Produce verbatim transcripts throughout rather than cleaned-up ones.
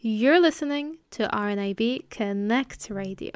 You're listening to R N A B Connect Radio.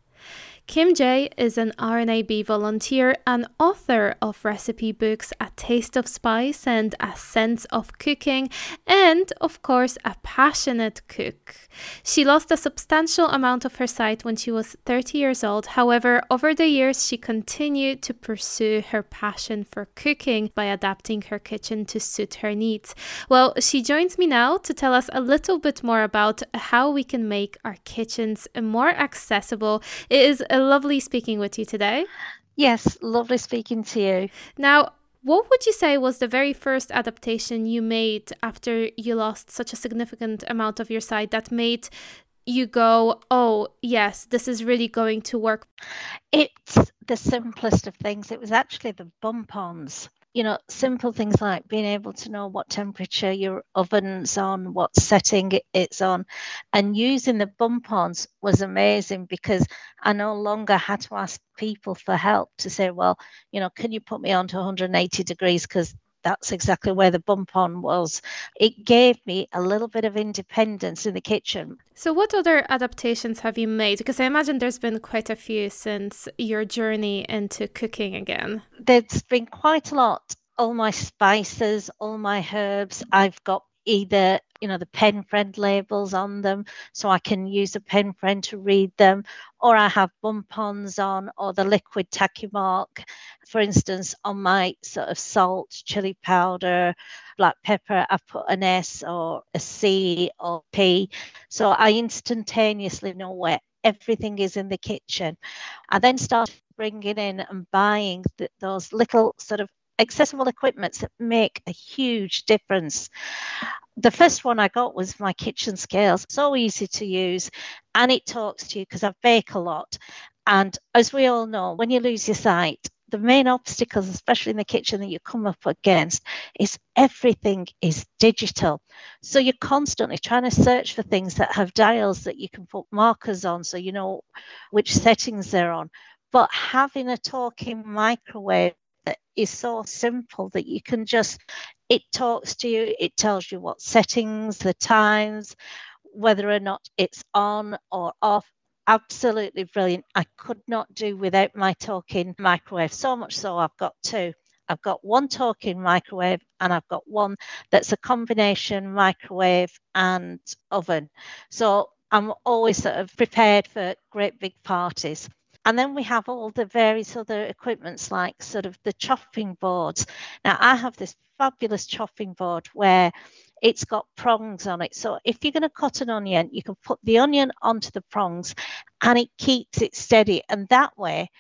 Kim J is an R N A B volunteer and author of recipe books A Taste of Spice and A Sense of Cooking, and of course a passionate cook. She lost a substantial amount of her sight when she was thirty years old. However, over the years she continued to pursue her passion for cooking by adapting her kitchen to suit her needs. Well, she joins me now to tell us a little bit more about how we can make our kitchens more accessible. It is a lovely speaking with you today. Yes, lovely speaking to you. Now, what would you say was the very first adaptation you made after you lost such a significant amount of your sight that made you go, oh, yes, this is really going to work? It's the simplest of things. It was actually the bump-ons. You know, simple things like being able to know what temperature your oven's on, what setting it's on, and using the bump-ons was amazing because I no longer had to ask people for help to say, well, you know, can you put me on to one hundred eighty degrees because that's exactly where the bump-on was. It gave me a little bit of independence in the kitchen. So what other adaptations have you made? Because I imagine there's been quite a few since your journey into cooking again. There's been quite a lot. All my spices, all my herbs, I've got either, you know, the pen friend labels on them so I can use a pen friend to read them, or I have bump-ons on, or the liquid tacky mark. For instance, on my sort of salt, chili powder, black pepper, I've put an S or a C or P. So I instantaneously know where everything is in the kitchen. I then started bringing in and buying th- those little sort of accessible equipments that make a huge difference. The first one I got was my kitchen scales. So easy to use, and it talks to you because I bake a lot. And as we all know, when you lose your sight, the main obstacles, especially in the kitchen, that you come up against is everything is digital. So you're constantly trying to search for things that have dials that you can put markers on so you know which settings they're on. But having a talking microwave is so simple that you can just, it talks to you, it tells you what settings, the times, whether or not it's on or off. Absolutely brilliant. I could not do without my talking microwave, so much so I've got two. I've got one talking microwave and I've got one that's a combination microwave and oven. So I'm always sort of prepared for great big parties. And then we have all the various other equipments like sort of the chopping boards. Now, I have this fabulous chopping board where it's got prongs on it. So if you're going to cut an onion, you can put the onion onto the prongs and it keeps it steady. And that way,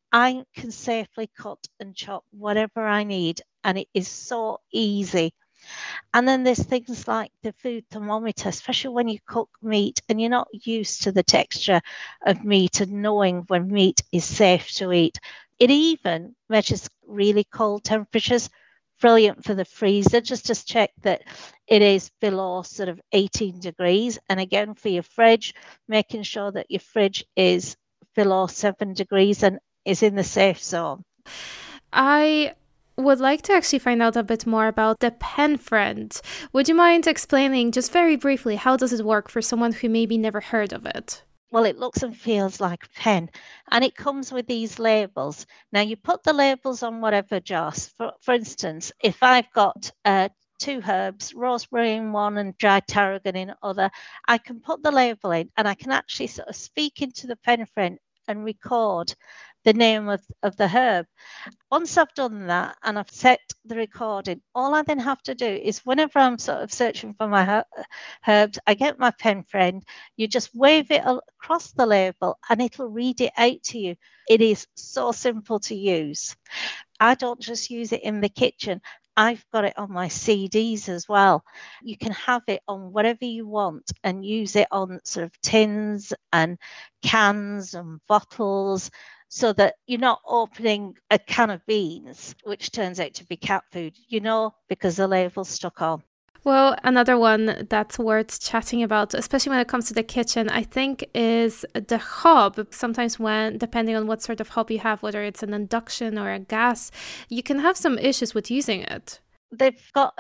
I can safely cut and chop whatever I need. And it is so easy. And then there's things like the food thermometer, especially when you cook meat and you're not used to the texture of meat and knowing when meat is safe to eat. It even measures really cold temperatures, brilliant for the freezer, just to check that it is below sort of eighteen degrees. And again, for your fridge, making sure that your fridge is below seven degrees and is in the safe zone. I would like to actually find out a bit more about the pen friend. Would you mind explaining just very briefly how does it work for someone who maybe never heard of it? Well, it looks and feels like a pen, and it comes with these labels. Now, you put the labels on whatever jars. For, for instance, if I've got uh, two herbs, rosemary in one and dried tarragon in other, I can put the label in and I can actually sort of speak into the pen friend and record the name of, of the herb. Once I've done that and I've set the recording, all I then have to do is whenever I'm sort of searching for my her- herbs, I get my pen friend, you just wave it across the label and it'll read it out to you. It is so simple to use. I don't just use it in the kitchen. I've got it on my C Ds as well. You can have it on whatever you want and use it on sort of tins and cans and bottles, so that you're not opening a can of beans, which turns out to be cat food, you know, because the label's stuck on. Well, another one that's worth chatting about, especially when it comes to the kitchen, I think is the hob. Sometimes when, depending on what sort of hob you have, whether it's an induction or a gas, you can have some issues with using it. They've got a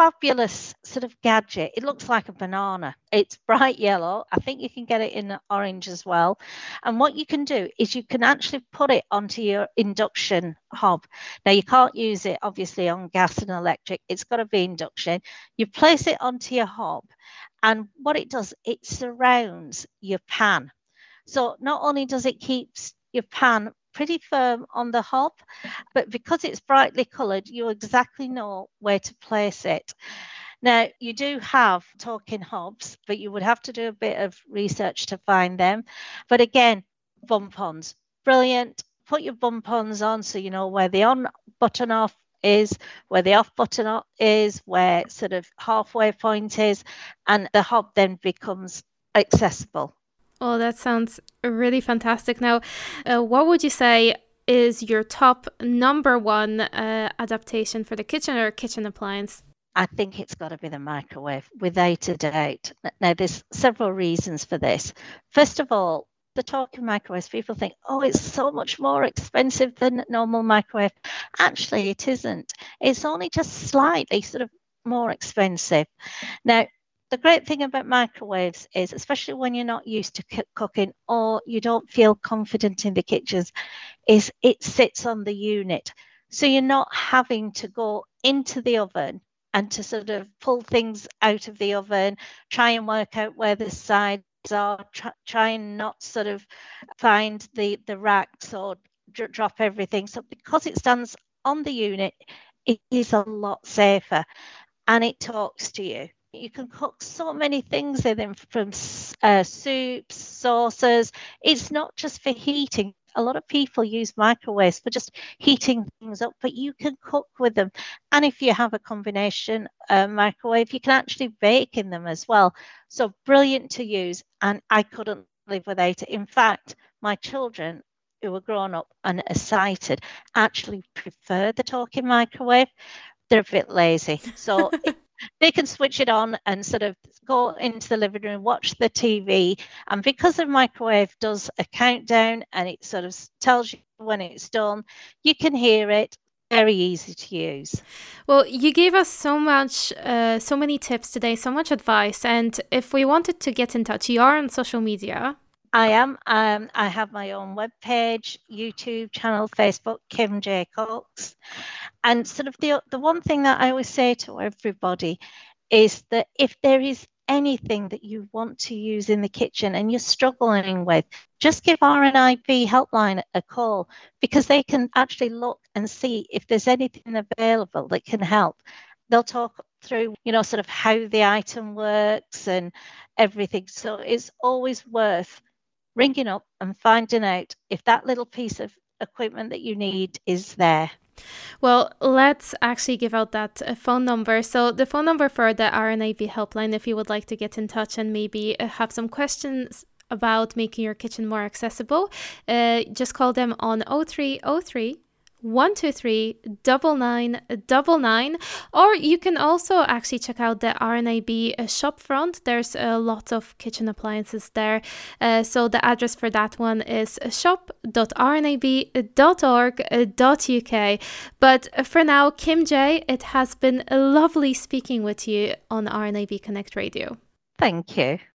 fabulous sort of gadget. It looks like a banana. It's bright yellow. I think you can get it in orange as well. And what you can do is you can actually put it onto your induction hob. Now, you can't use it obviously on gas and electric. It's got to be induction. You place it onto your hob, and what it does, it surrounds your pan. So not only does it keep your pan pretty firm on the hob, but because it's brightly coloured, you exactly know where to place it. Now, you do have talking hobs, but you would have to do a bit of research to find them. But again, bump-ons, brilliant. Put your bump-ons on so you know where the on button off is, where the off button is, where sort of halfway point is, and the hob then becomes accessible. Oh, that sounds really fantastic. Now, uh, what would you say is your top number one uh, adaptation for the kitchen or kitchen appliance? I think it's got to be the microwave, without a doubt. Now, there's several reasons for this. First of all, the talking microwaves, people think, oh, it's so much more expensive than normal microwave. Actually, it isn't. It's only just slightly sort of more expensive. Now, the great thing about microwaves is, especially when you're not used to c- cooking or you don't feel confident in the kitchens, is it sits on the unit. So you're not having to go into the oven and to sort of pull things out of the oven, try and work out where the sides are, try, try and not sort of find the, the racks or dr- drop everything. So because it stands on the unit, it is a lot safer and it talks to you. You can cook so many things in them, from uh, soups, sauces. It's not just for heating. A lot of people use microwaves for just heating things up, but you can cook with them. And if you have a combination uh, microwave, you can actually bake in them as well. So brilliant to use. And I couldn't live without it. In fact, my children who are grown up and are sighted actually prefer the talking microwave. They're a bit lazy. So they can switch it on and sort of go into the living room, watch the T V. And because the microwave does a countdown and it sort of tells you when it's done, you can hear it. Very easy to use. Well, you gave us so much, uh, so many tips today, so much advice. And if we wanted to get in touch, you are on social media. I am. Um, I have my own webpage, YouTube channel, Facebook, Kim J. Cox. And sort of the the one thing that I always say to everybody is that if there is anything that you want to use in the kitchen and you're struggling with, just give R N I B Helpline a call, because they can actually look and see if there's anything available that can help. They'll talk through, you know, sort of how the item works and everything. So it's always worth ringing up and finding out if that little piece of equipment that you need is there. Well, let's actually give out that uh, phone number. So the phone number for the R N I B helpline, if you would like to get in touch and maybe uh, have some questions about making your kitchen more accessible, uh, just call them on oh three oh three, one two three, nine nine nine nine. Or you can also actually check out the R N I B uh, shop front. There's a lot of kitchen appliances there. Uh, so the address for that one is shop dot r n i b dot org dot u k. But for now, Kim J, it has been lovely speaking with you on R N I B Connect Radio. Thank you.